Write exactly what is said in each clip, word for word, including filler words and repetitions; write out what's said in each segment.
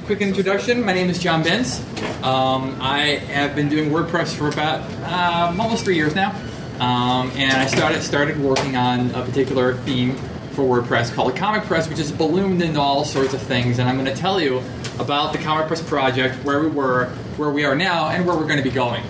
quick introduction. My name is John Benz. Um, I have been doing WordPress for about um, almost three years now. Um, and I started started working on a particular theme for WordPress called ComicPress, which is ballooned into all sorts of things. And I'm going to tell you about the ComicPress project, where we were, where we are now, and where we're going to be going.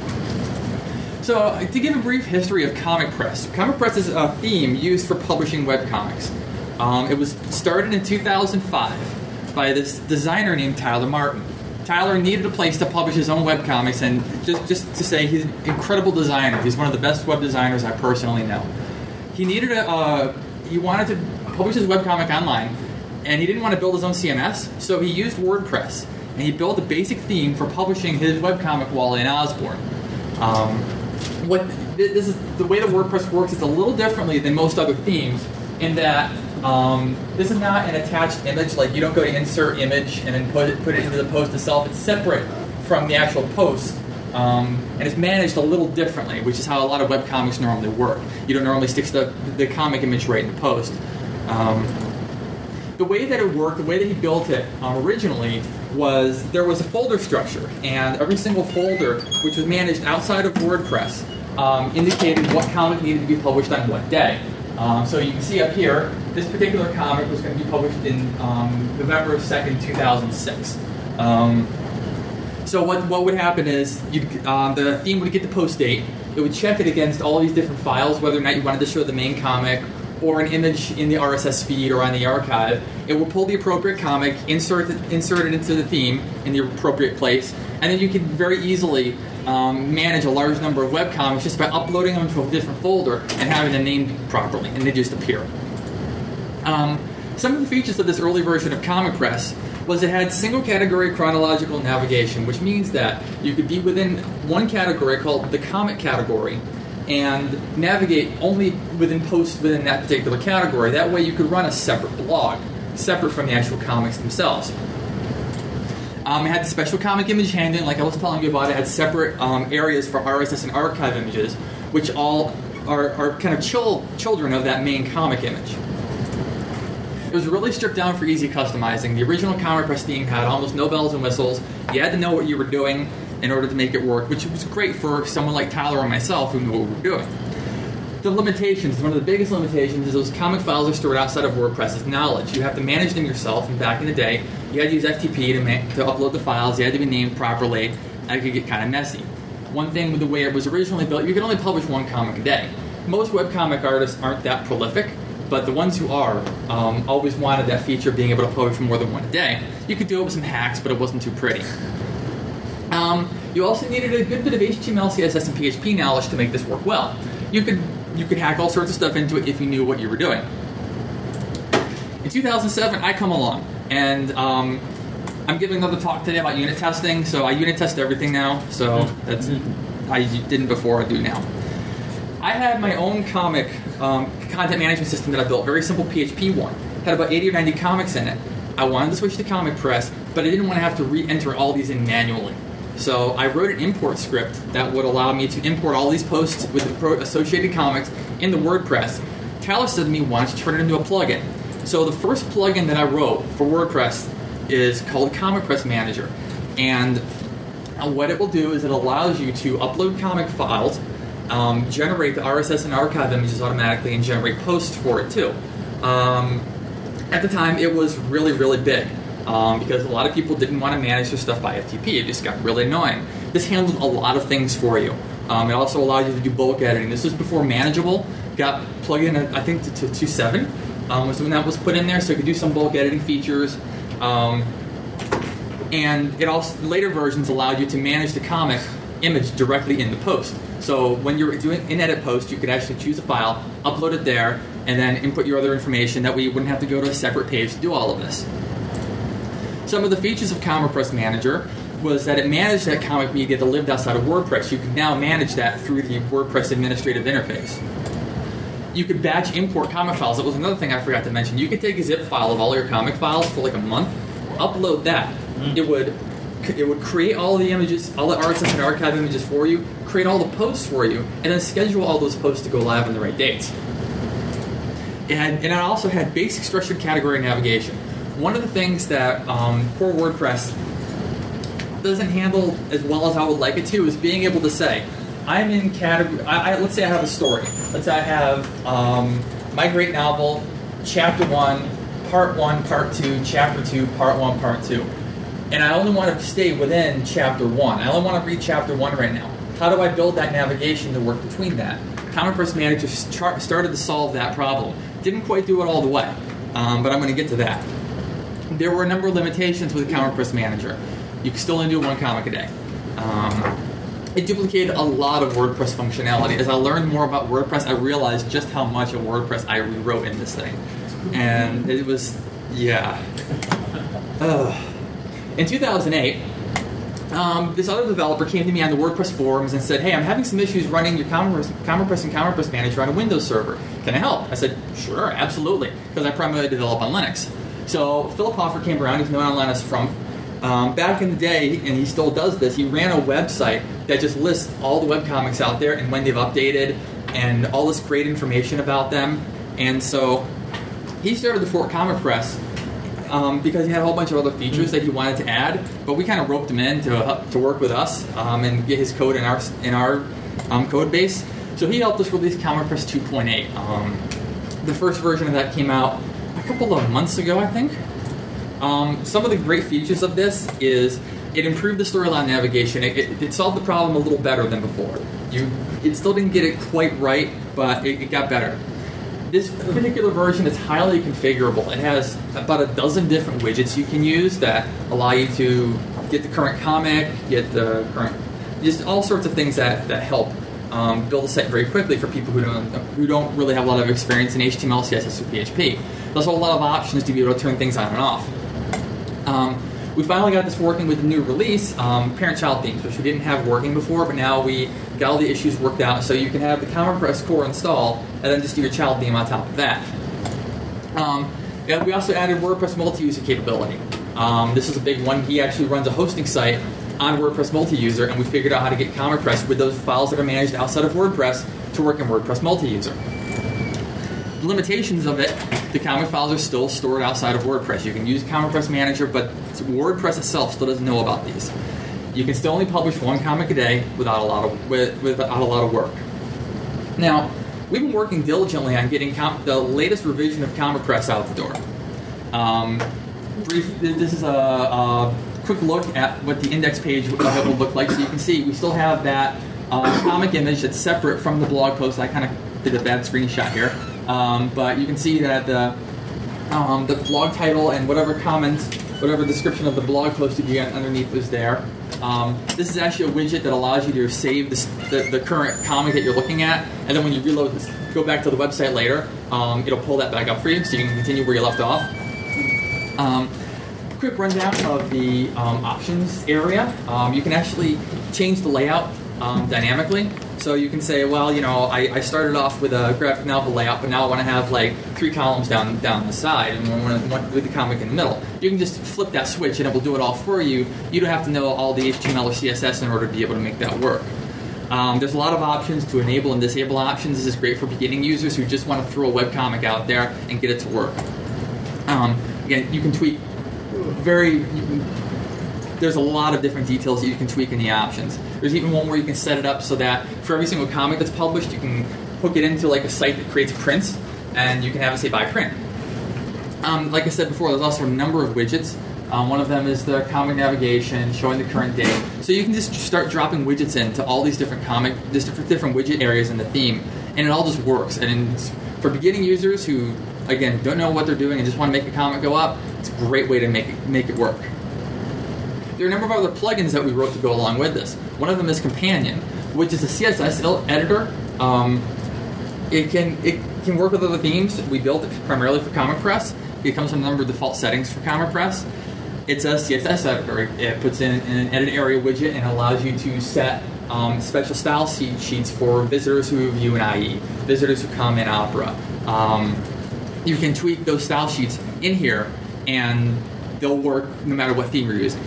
So, to give a brief history of ComicPress, ComicPress is a theme used for publishing webcomics. Um, it was started in two thousand five by this designer named Tyler Martin. Tyler needed a place to publish his own webcomics, and just, just to say, he's an incredible designer. He's one of the best web designers I personally know. He needed a, uh, he wanted to publish his webcomic online, and he didn't want to build his own C M S, so he used WordPress, and he built a basic theme for publishing his webcomic while in Osborne. Um, what this is the way that WordPress works is a little differently than most other themes, in that um, this is not an attached image. Like, you don't go to insert image and then put it put it into the post itself. It's separate from the actual post, um, and it's managed a little differently, which is how a lot of webcomics normally work. You don't normally stick the the comic image right in the post. Um, the way that it worked, the way that he built it um, originally, was there was a folder structure, and every single folder, which was managed outside of WordPress, um, indicated what comic needed to be published on what day. Um, so you can see up here, this particular comic was going to be published in um, November second, two thousand six. Um, so what what would happen is you um, the theme would get the post date. It would check it against all these different files, whether or not you wanted to show the main comic or an image in the R S S feed or on the archive. It will pull the appropriate comic, insert it, insert it into the theme in the appropriate place, and then you can very easily um, manage a large number of webcomics just by uploading them to a different folder and having them named properly, and they just appear. Um, some of the features of this early version of ComicPress was it had single category chronological navigation, which means that you could be within one category called the comic category and navigate only within posts within that particular category. That way you could run a separate blog, separate from the actual comics themselves. Um, it had special comic image handling, like I was telling you about. It had separate um, areas for R S S and archive images, which all are, are kind of chil- children of that main comic image. It was really stripped down for easy customizing. The original ComicPress theme had almost no bells and whistles. You had to know what you were doing in order to make it work, which was great for someone like Tyler or myself who knew what we were doing. The limitations, one of the biggest limitations, is those comic files are stored outside of WordPress's knowledge. You have to manage them yourself, and back in the day, you had to use F T P to, ma- to upload the files. You had to be named properly, and it could get kind of messy. One thing with the way it was originally built, you could only publish one comic a day. Most webcomic artists aren't that prolific, but the ones who are um, always wanted that feature of being able to publish more than one a day. You could do it with some hacks, but it wasn't too pretty. Um, you also needed a good bit of H T M L, C S S, and P H P knowledge to make this work well. You could you could hack all sorts of stuff into it if you knew what you were doing. In two thousand seven, I come along, and um, I'm giving another talk today about unit testing. So I unit test everything now. So that's I didn't before, I do now. I had my own comic um, content management system that I built, very simple P H P one. Had about eighty or ninety comics in it. I wanted to switch to ComicPress, but I didn't want to have to re-enter all these in manually. So I wrote an import script that would allow me to import all these posts with the associated comics into WordPress. Tyler said to me, why don't you turn it into a plugin? So the first plugin that I wrote for WordPress is called ComicPress Manager. And what it will do is it allows you to upload comic files, um, generate the R S S and archive images automatically, and generate posts for it too. Um, at the time, it was really, really big. Um, because a lot of people didn't want to manage their stuff by F T P. It just got really annoying. This handled a lot of things for you. Um, it also allowed you to do bulk editing. This was before Manageable got plugged in, I think, to, to two point seven um, was when that was put in there, so it could do some bulk editing features. Um, and it also later versions allowed you to manage the comic image directly in the post. So when you're doing in-edit post, you could actually choose a file, upload it there, and then input your other information. That way you wouldn't have to go to a separate page to do all of this. Some of the features of ComicPress Manager was that it managed that comic media that lived outside of WordPress. You can now manage that through the WordPress administrative interface. You could batch import comic files. That was another thing I forgot to mention. You could take a zip file of all your comic files for like a month, upload that. Mm-hmm. It would it would create all the images, all the R S S and archive images for you, create all the posts for you, and then schedule all those posts to go live on the right dates. It had, and it also had basic structured category navigation. one of the things that um, core WordPress doesn't handle as well as I would like it to is being able to say, I'm in category, I, I, let's say I have a story. Let's say I have um, My Great Novel, Chapter one, Part one, Part two, Chapter two, Part one, Part two. And I only want to stay within Chapter one. I only want to read Chapter one right now. How do I build that navigation to work between that? CommentPress Manager started to solve that problem. Didn't quite do it all the way, um, but I'm going to get to that. There were a number of limitations with CommentPress Manager. You can still only do one comic a day. Um, it duplicated a lot of WordPress functionality. As I learned more about WordPress, I realized just how much of WordPress I rewrote in this thing. And it was, yeah. Ugh. In two thousand eight, um, this other developer came to me on the WordPress forums and said, hey, I'm having some issues running your CommentPress, CommentPress and CommentPress Manager on a Windows server. Can I help? I said, sure, absolutely, because I primarily develop on Linux. So Philip Hoffer came around. He's known on Linux from um, back in the day, and he still does this. He ran a website that just lists all the webcomics out there and when they've updated and all this great information about them. And so he started the Fort CommentPress um, because he had a whole bunch of other features that he wanted to add, but we kind of roped him in to uh, to work with us um, and get his code in our in our um, code base. So he helped us release CommentPress two point eight. Um, the first version of that came out a couple of months ago, I think. Um, some of the great features of this is it improved the storyline navigation. It, it, it solved the problem a little better than before. You, it still didn't get it quite right, but it, it got better. This particular version is highly configurable. It has about a dozen different widgets you can use that allow you to get the current comic, get the current, just all sorts of things that, that help um, build a site very quickly for people who don't who don't really have a lot of experience in H T M L, C S S, or P H P. There's also a lot of options to be able to turn things on and off. Um, we finally got this working with the new release, um, parent-child themes, which we didn't have working before, but now we got all the issues worked out, so you can have the CommentPress core install, and then just do your child theme on top of that. Um, and we also added WordPress multi-user capability. Um, this is a big one. He actually runs a hosting site on WordPress multi-user, and we figured out how to get CommentPress with those files that are managed outside of WordPress to work in WordPress multi-user. The limitations of it, the comic files are still stored outside of WordPress. You can use CommentPress Manager, but WordPress itself still doesn't know about these. You can still only publish one comic a day without a lot of with, without a lot of work. Now, we've been working diligently on getting com- the latest revision of CommentPress out the door. Um, brief, this is a, a quick look at what the index page of it will look like. So you can see we still have that uh, comic image that's separate from the blog post. I kind of did a bad screenshot here. Um, but you can see that the um, the blog title and whatever comments, whatever description of the blog post you get underneath is there. Um, this is actually a widget that allows you to save this, the, the current comic that you're looking at, and then when you reload this, go back to the website later, um, it'll pull that back up for you so you can continue where you left off. Um, quick rundown of the um, options area. Um, you can actually change the layout um, dynamically. So you can say, well, you know, I, I started off with a graphic novel layout, but now I want to have like three columns down down the side and one, one with the comic in the middle. You can just flip that switch and it will do it all for you. You don't have to know all the H T M L or C S S in order to be able to make that work. Um, there's a lot of options to enable and disable options. This is great for beginning users who just want to throw a webcomic out there and get it to work. Um, again, you can tweak very... You can, there's a lot of different details that you can tweak in the options. There's even one where you can set it up so that for every single comic that's published, you can hook it into like a site that creates prints, and you can have it say buy print. Um, like I said before, there's also a number of widgets. Um, one of them is the comic navigation, showing the current date. So you can just start dropping widgets into all these different comic, just different, different widget areas in the theme, and it all just works. And for beginning users who, again, don't know what they're doing and just want to make a comic go up, it's a great way to make it, make it work. There are a number of other plugins that we wrote to go along with this. One of them is Companion, which is a C S S editor. Um, it can it can work with other themes. We built it primarily for CommentPress. It comes with a number of default settings for CommentPress. It's a C S S editor. It puts in an edit area widget and allows you to set um, special style sheets for visitors who view an I E, visitors who come in Opera. Um, you can tweak those style sheets in here, and they'll work no matter what theme you're using.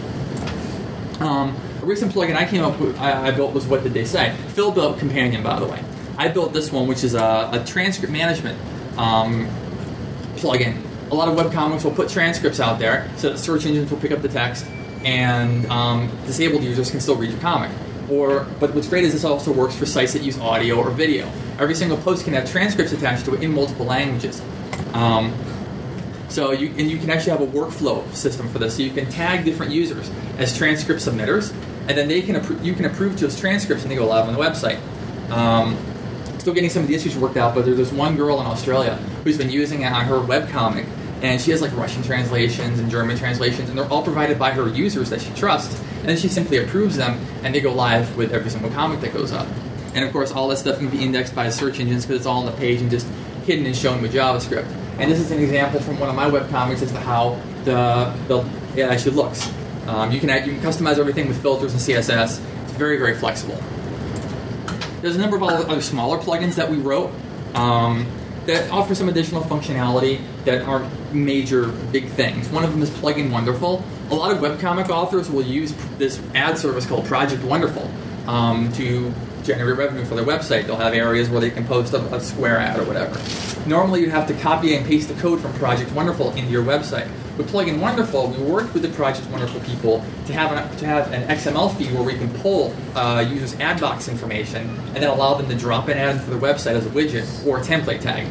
Um, a recent plugin I came up with, I, I built was What Did They Say? Phil built Companion, by the way. I built this one, which is a, a transcript management um, plugin. a lot of webcomics will put transcripts out there so that search engines will pick up the text, and um, disabled users can still read your comic. Or, but what's great is this also works for sites that use audio or video. Every single post can have transcripts attached to it in multiple languages. Um, so you, and you can actually have a workflow system for this. So you can tag different users as transcript submitters, and then they can appro- you can approve those transcripts and they go live on the website. Um, still getting some of the issues worked out, but there's this one girl in Australia who's been using it on her webcomic, and she has like Russian translations and German translations, and they're all provided by her users that she trusts, and then she simply approves them, and they go live with every single comic that goes up. And of course, all that stuff can be indexed by search engines because it's all on the page and just hidden and shown with JavaScript. And this is an example from one of my webcomics as to how the, the it actually looks. Um, you can add, you can customize everything with filters and C S S. It's very, very flexible. There's a number of other smaller plugins that we wrote um, that offer some additional functionality that aren't major big things. One of them is Plugin Wonderful. A lot of webcomic authors will use this ad service called Project Wonderful um, to generate revenue for their website. They'll have areas where they can post a, a square ad or whatever. Normally you'd have to copy and paste the code from Project Wonderful into your website. With Plugin Wonderful, we worked with the Project Wonderful people to have an, to have an X M L feed where we can pull uh, users' ad box information and then allow them to drop an ad for their website as a widget or a template tag.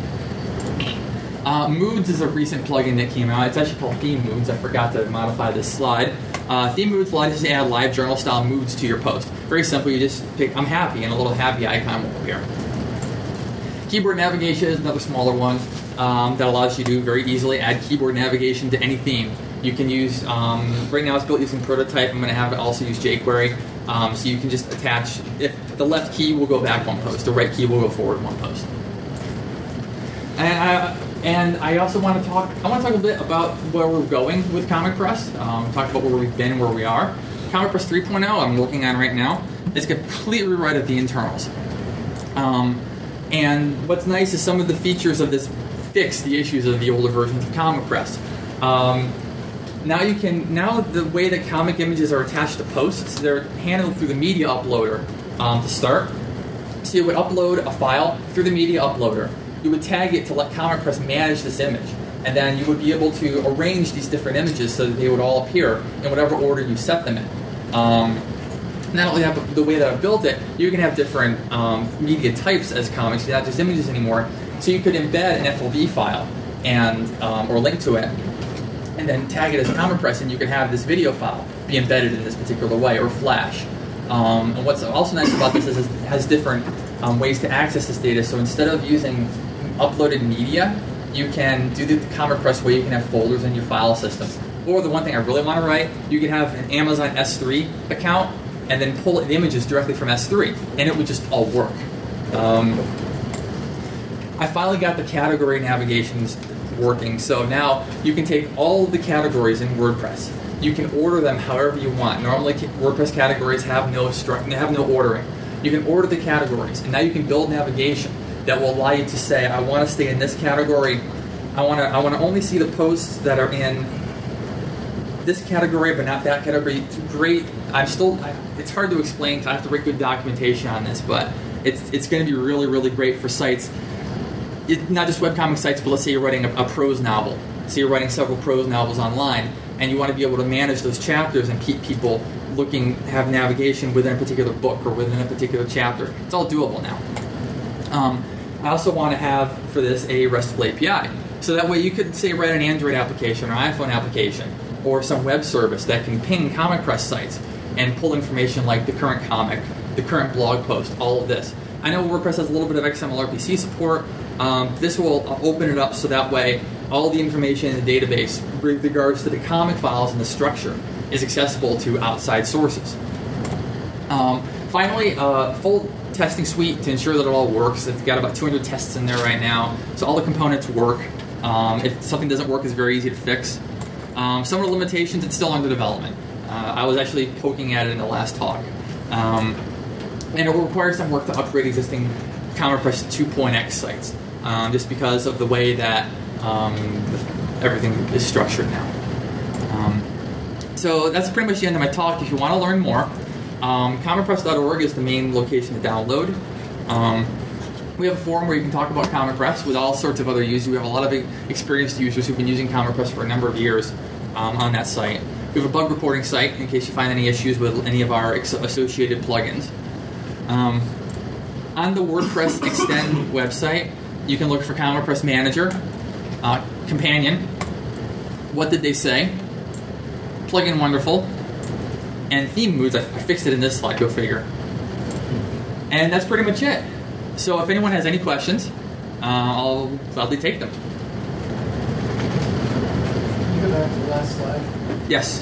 Uh, Moods is a recent plugin that came out. It's actually called Theme Moods. I forgot to modify this slide. Uh, Theme Moods allows you to add live journal style moods to your post. Very simple. You just pick I'm happy and a little happy icon will appear. Keyboard navigation is another smaller one um, that allows you to very easily add keyboard navigation to any theme. You can use, um, right now it's built using Prototype. I'm going to have it also use jQuery. Um, so you can just attach, if the left key will go back one post, the right key will go forward one post. And I, and I also want to talk, I want to talk a bit about where we're going with Comic Press. Um, talk about where we've been and where we are. Comic Press three point oh I'm working on right now. It's a complete rewrite of the internals. Um, And what's nice is some of the features of this fix the issues of the older versions of Comic Press. Um, now you can now the way that comic images are attached to posts, they're handled through the media uploader um, to start. So you would upload a file through the media uploader. You would tag it to let Comic Press manage this image, and then you would be able to arrange these different images so that they would all appear in whatever order you set them in. Um, Not only that, but the way that I've built it, you can have different um, media types as comics, not just images anymore. So you could embed an F L V file and um, or link to it, and then tag it as Comic Press, and you can have this video file be embedded in this particular way, or Flash. Um, and what's also nice about this is it has different um, ways to access this data. So instead of using uploaded media, you can do the Comic Press way. You can have folders in your file systems. Or the one thing I really want to write, you can have an Amazon S three account and then pull the images directly from S three, and it would just all work. Um, I finally got the category navigations working, so now you can take all of the categories in WordPress. You can order them however you want. Normally, WordPress categories have no stru- have no ordering. You can order the categories, and now you can build navigation that will allow you to say, I want to stay in this category. I want to I want to only see the posts that are in this category, but not that category. It's great. I'm still. I, it's hard to explain because I have to write good documentation on this, but it's it's going to be really really great for sites. It, not just webcomic sites, but let's say you're writing a, a prose novel. So you're writing several prose novels online, and you want to be able to manage those chapters and keep people looking, have navigation within a particular book or within a particular chapter. It's all doable now. Um, I also want to have for this a RESTful A P I, so that way you could say write an Android application or iPhone application or some web service that can ping Comic Press sites and pull information like the current comic, the current blog post, all of this. I know WordPress has a little bit of X M L R P C support. Um, this will open it up so that way all the information in the database with regards to the comic files and the structure is accessible to outside sources. Um, finally, uh, full testing suite to ensure that it all works. It's got about two hundred tests in there right now, so all the components work. Um, if something doesn't work, it's very easy to fix. Um, some of the limitations, it's still under development. Uh, I was actually poking at it in the last talk. Um, and it will require some work to upgrade existing Comic Press two point X sites, um, just because of the way that um, the, everything is structured now. Um, so that's pretty much the end of my talk. If you want to learn more, um, comic press dot org is the main location to download. Um, We have a forum where you can talk about CommentPress with all sorts of other users. We have a lot of experienced users who've been using CommentPress for a number of years um, on that site. We have a bug reporting site in case you find any issues with any of our ex- associated plugins. Um, on the WordPress Extend website, you can look for CommentPress Manager, uh, Companion, What Did They Say, Plugin Wonderful, and Theme Moods. I, I fixed it in this slide, go figure. And that's pretty much it. So if anyone has any questions, uh, I'll gladly take them. Can you go back to the last slide? Yes.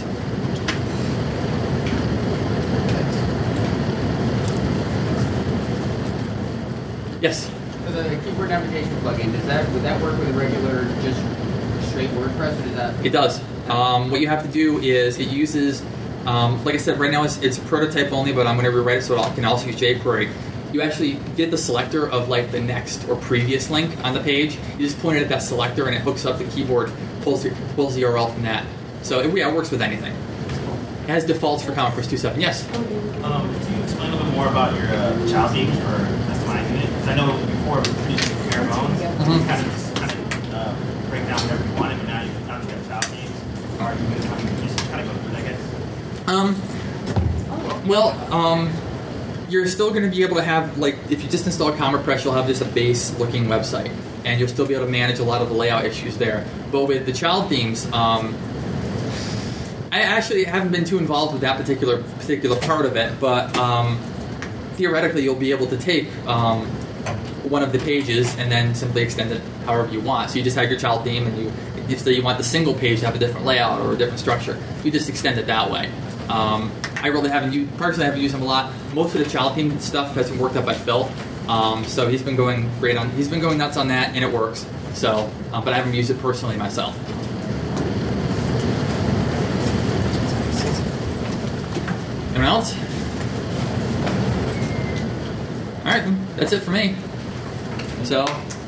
Yes. So the keyboard navigation plugin, does that would that work with a regular just straight WordPress, or does that? It does. Um, what you have to do is it uses, um, like I said, right now it's, it's prototype only, but I'm going to rewrite it so it can also use jQuery. You actually get the selector of like the next or previous link on the page. You just point it at that selector and it hooks up the keyboard, pulls the, pulls the U R L from that. So it, yeah, it works with anything. It has defaults for CommentPress two point seven. Yes? Um, could you explain a little bit more about your uh, child themes for customizing it? Because I know before it was pretty bare bones. Mm-hmm. You kind of just kind of uh, break down whatever you wanted, but now you can kind of get child themes. Or you can kind of just kind of go through that, I guess. Um, well, um, you're still going to be able to have, like, if you just install CommentPress, you'll have just a base-looking website, and you'll still be able to manage a lot of the layout issues there. But with the child themes, um, I actually haven't been too involved with that particular particular part of it, but um, theoretically, you'll be able to take um, one of the pages and then simply extend it however you want. So you just have your child theme, and you, you say you want the single page to have a different layout or a different structure. You just extend it that way. Um, I really haven't used, personally haven't used them a lot. Most of the child theme stuff has been worked up by Phil, um, so he's been going great on. He's been going nuts on that, and it works. So, uh, but I haven't used it personally myself. Anyone else? All right, that's it for me. So.